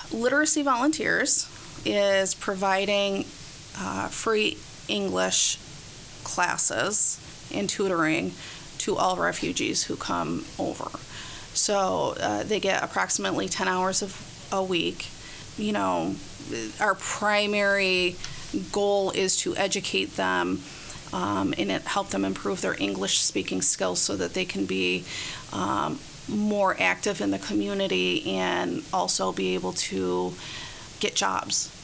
Literacy Volunteers is providing free English classes and tutoring to all refugees who come over. So they get approximately 10 hours a week. You know, our primary goal is to educate them and help them improve their English speaking skills so that they can be more active in the community and also be able to get jobs.